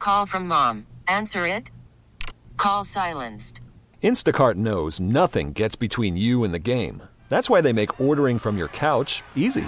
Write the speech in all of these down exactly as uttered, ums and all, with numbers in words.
Call from mom. Answer it. Call silenced. Instacart knows nothing gets between you and the game. That's why they make ordering from your couch easy.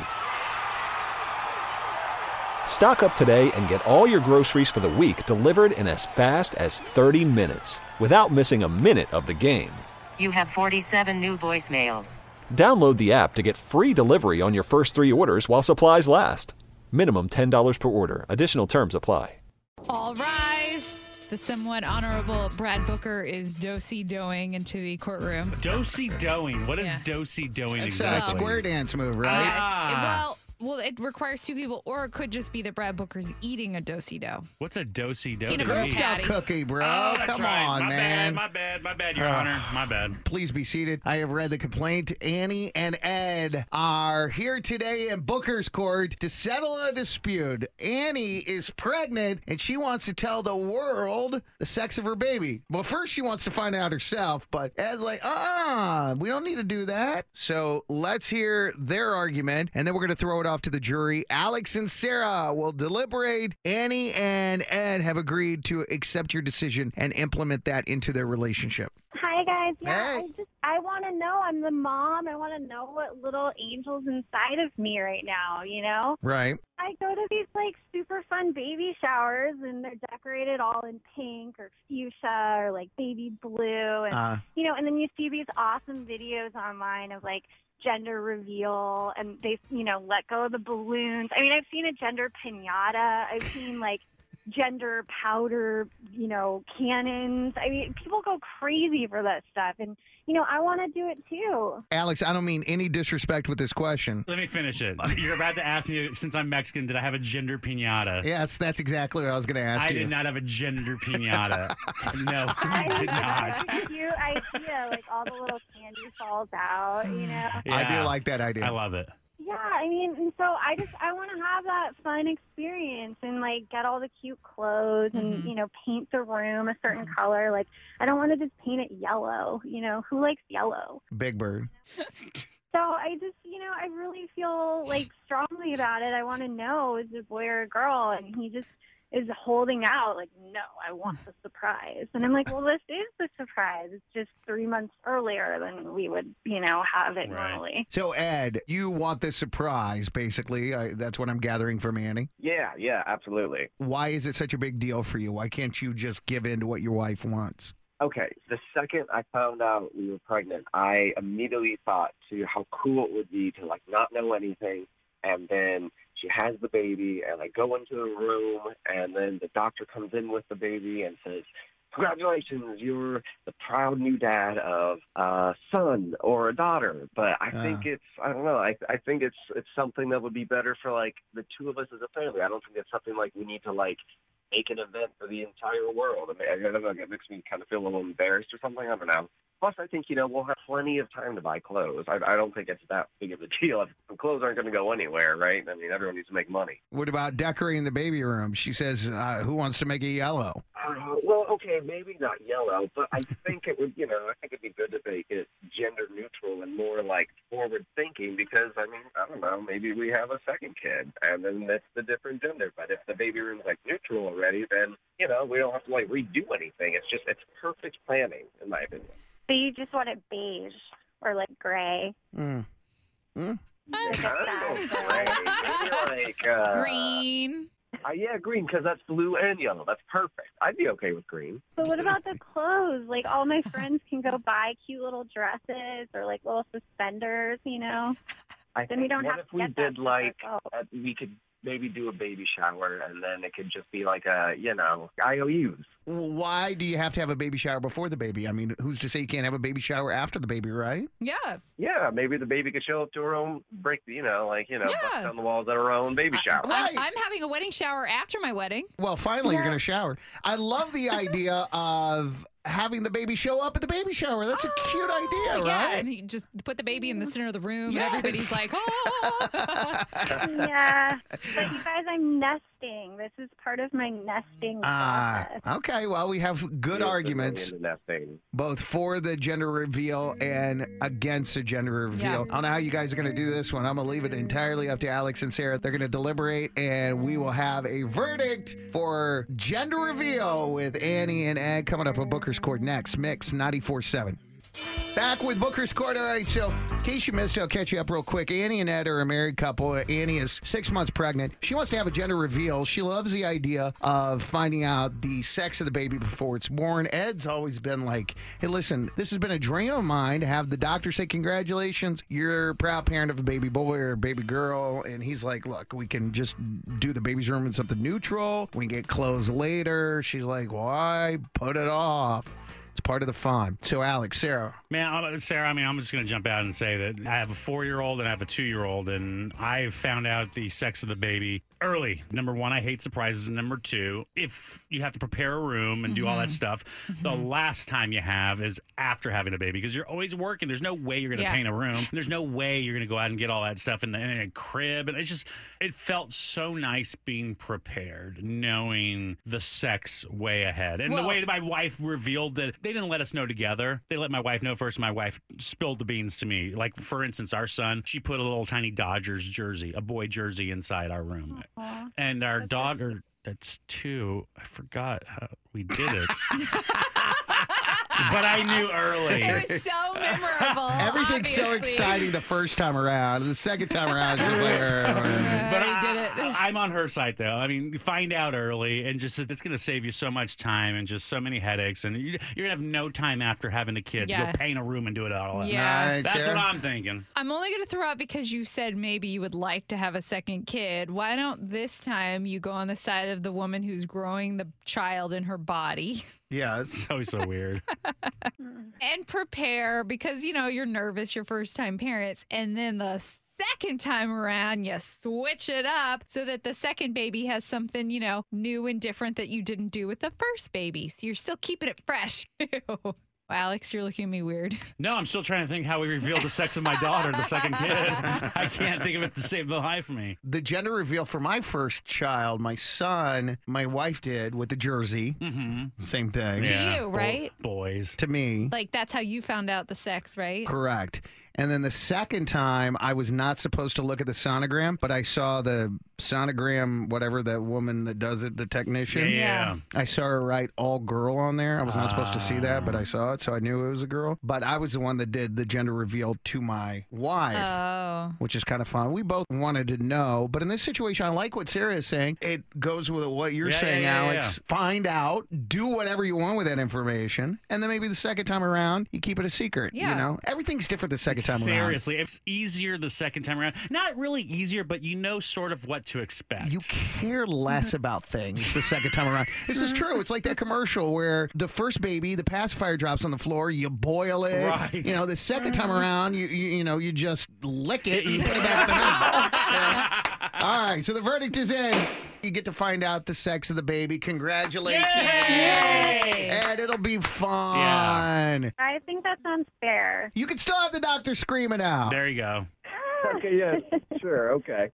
Stock up today and get all your groceries for the week delivered in as fast as thirty minutes without missing a minute of the game. You have forty-seven new voicemails. Download the app to get free delivery on your first three orders while supplies last. Minimum ten dollars per order. Additional terms apply. All rise. The somewhat honorable Brad Booker is do-si-doing into the courtroom. Do-si-doing? What is Yeah. do-si-doing It's exactly? a square dance move, right? Yeah, it's- Ah. it- well, well, it requires two people, or it could just be that Brad Booker's eating a do-si-do. What's a do-si-do Peanut to butter me? Girl Scout Patty. cookie, bro. Oh, that's Come right. on, my man. Bad, my bad, my bad, Your Uh, Honor. My bad. Please be seated. I have read the complaint. Annie and Ed are here today in Booker's court to settle a dispute. Annie is pregnant and she wants to tell the world the sex of her baby. Well, first she wants to find out herself, but Ed's like, ah, we don't need to do that. So let's hear their argument, and then we're going to throw it off to the jury. Alex and Sarah will deliberate. Annie and Ed have agreed to accept your decision and implement that into their relationship. Hi guys. Yeah, Hey. I just I want to know. I'm the mom. I want to know what little angel's inside of me right now. You know, Right. I go to these like super fun baby showers, and they're decorated all in pink or fuchsia or like baby blue, and Uh, you know, and then you see these awesome videos online of like gender reveal, and they you know let go of the balloons. I mean, I've seen a gender pinata. I've seen like gender powder, you know, cannons. I mean, people go crazy for that stuff. And, you know, I want to do it too. Alex, I don't mean any disrespect with this question. Let me finish it. You're about to ask me, since I'm Mexican, did I have a gender pinata? Yes, that's exactly what I was going to ask I you. did not have a gender pinata. No, I we did not. It's a cute idea. Like all the little candy falls out, you know? I do Yeah. like that idea. I love it. Yeah, I mean, and so I just, I want to have that fun experience and like get all the cute clothes and, Mhm. you know, paint the room a certain color. Like, I don't want to just paint it yellow. You know, who likes yellow? Big Bird. So I just, you know, I really feel like strongly about it. I want to know is it a boy or a girl? And he just is holding out like, no, I want the surprise. And I'm like, well, this is the surprise. It's just three months earlier than we would, you know, have it Right. normally. So, Ed, you want this surprise, basically. I, that's what I'm gathering from Annie. Yeah, yeah, absolutely. Why is it such a big deal for you? Why can't you just give in to what your wife wants? Okay, the second I found out we were pregnant, I immediately thought to how cool it would be to like not know anything, and then she has the baby, and I go into the room, and then the doctor comes in with the baby and says, congratulations, you're the proud new dad of a son or a daughter. But I think Uh. it's, I don't know, I, I think it's it's something that would be better for, like, the two of us as a family. I don't think it's something, like, we need to, like, make an event for the entire world. I mean, I don't know, it makes me kind of feel a little embarrassed or something. I don't know. Plus, I think, you know, we'll have plenty of time to buy clothes. I, I don't think it's that big of a deal. If the clothes aren't going to go anywhere, right? I mean, everyone needs to make money. What about decorating the baby room? She says, uh, who wants to make it yellow? Uh, well, okay, maybe not yellow, but I think it would, you know, I think it'd be good to make it gender neutral and more like forward thinking because, I mean, I don't know, maybe we have a second kid and then that's the different gender. But if the baby room's like neutral already, then, you know, we don't have to like redo anything. It's just, it's perfect planning, in my opinion. So you just want it beige or like gray. Mm. Mm? Like a I don't know, sad maybe like, uh, Green. Uh, yeah, green, because that's blue and yellow. That's perfect. I'd be okay with green. So what about the clothes? Like all my friends can go buy cute little dresses or like little suspenders, you know? I Then think we don't what have if to we get that did stuff like ourselves. uh, we could maybe do a baby shower and then it could just be like a you know I O Us. Why do you have to have a baby shower before the baby? I mean, who's to say you can't have a baby shower after the baby, right? Yeah. Yeah, maybe the baby could show up to her own break. You know, like you know, Yeah. bust down the walls at her own baby shower. Right. I'm, I'm having a wedding shower after my wedding. Well, finally, you're going to shower. I love the idea of having the baby show up at the baby shower. That's a cute idea, Yeah, right? and you just put the baby in the center of the room, Yes. and everybody's like, oh. Yeah. But you guys, I'm nesting nesting. This is part of my nesting Ah, process. okay. Well, we have good You're arguments, really into nesting. both for the gender reveal and against the gender reveal. Yeah. I don't know how you guys are going to do this one. I'm going to leave it entirely up to Alex and Sarah. They're going to deliberate, and we will have a verdict for gender reveal with Annie and Ed coming up on Booker's Court next. Mix ninety-four point seven. Back with Booker's Court. All right, so in case you missed it, I'll catch you up real quick. Annie and Ed are a married couple. Annie is six months pregnant. She wants to have a gender reveal. She loves the idea of finding out the sex of the baby before it's born. Ed's always been like, hey, listen, this has been a dream of mine to have the doctor say, congratulations, you're a proud parent of a baby boy or a baby girl. And he's like, look, we can just do the baby's room in something neutral. We can get clothes later. She's like, why put it off? It's part of the fun. So, Alex, Sarah. Man, I'm- Sarah, I mean, I'm just going to jump out and say that I have a four-year-old and I have a two-year-old, and I found out the sex of the baby early. Number one, I hate surprises. And number two, if you have to prepare a room and do all that stuff, the last time you have is after having a baby because you're always working. There's no way you're going to Yeah. paint a room. There's no way you're going to go out and get all that stuff in, the, in a crib. And it's just, it felt so nice being prepared, knowing the sex way ahead. And Well- the way that my wife revealed that they didn't let us know together. They let my wife know first. My wife spilled the beans to me. Like, for instance, our son, she put a little tiny Dodgers jersey, a boy jersey inside our room. Aw. And our daughter, that's two, I forgot how we did it. But I knew early. It was so memorable. Everything's so obviously. exciting the first time around. The second time around, it's just like, "Uh, But I I, did it. I'm on her side, though. I mean, find out early, and just it's going to save you so much time and just so many headaches. And you- you're going to have no time after having a kid to Yeah. go paint a room and do it all. Yeah. All right, That's Sarah? what I'm thinking. I'm only going to throw out because you said maybe you would like to have a second kid. Why don't this time you go on the side of the woman who's growing the child in her body Yeah, it's, It's always so weird. and prepare because, you know, you're nervous, your first time parents. And then the second time around, you switch it up so that the second baby has something, you know, new and different that you didn't do with the first baby. So you're still keeping it fresh. Wow, Alex, you're looking at me weird. No, I'm still trying to think how we revealed the sex of my daughter, the second kid. I can't think of it to save the life of me. the gender reveal for my first child, my son, my wife did with the jersey. Mm-hmm. Same thing. To Yeah, you, bo- right? boys. To me. Like, that's how you found out the sex, right? Correct. And then the second time, I was not supposed to look at the sonogram, but I saw the sonogram, whatever that woman that does it, the technician. Yeah. Yeah. I saw her write all girl on there. I was not supposed to see that, but I saw it, so I knew it was a girl. But I was the one that did the gender reveal to my wife. Oh. Which is kind of fun. We both wanted to know, but in this situation, I like what Sarah is saying. It goes with what you're Yeah, saying, yeah, yeah, Alex. Find out, do whatever you want with that information, and then maybe the second time around, you keep it a secret. Yeah. You know, everything's different the second time around. Seriously, it's easier the second time around. Not really easier, but you know sort of what to expect. You care less about things the second time around. This is true. It's like that commercial where the first baby, the pacifier drops on the floor, you boil it. Right. You know, the second time around, you you, you know, you just lick it and put it back in the mouth. Yeah. All right, so the verdict is in. You get to find out the sex of the baby. Congratulations. Yay! And it'll be fun. I think that sounds fair. You can still have the doctor screaming out. There you go. Okay, yeah, sure, okay.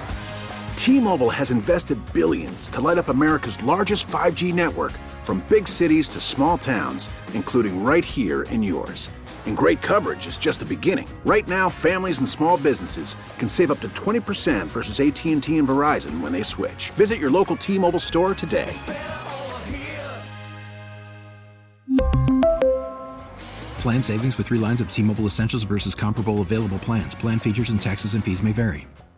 T-Mobile has invested billions to light up America's largest five G network, from big cities to small towns, including right here in yours. And great coverage is just the beginning. Right now, families and small businesses can save up to twenty percent versus A T and T and Verizon when they switch. Visit your local T-Mobile store today. Plan savings with three lines of T-Mobile Essentials versus comparable available plans. Plan features and taxes and fees may vary.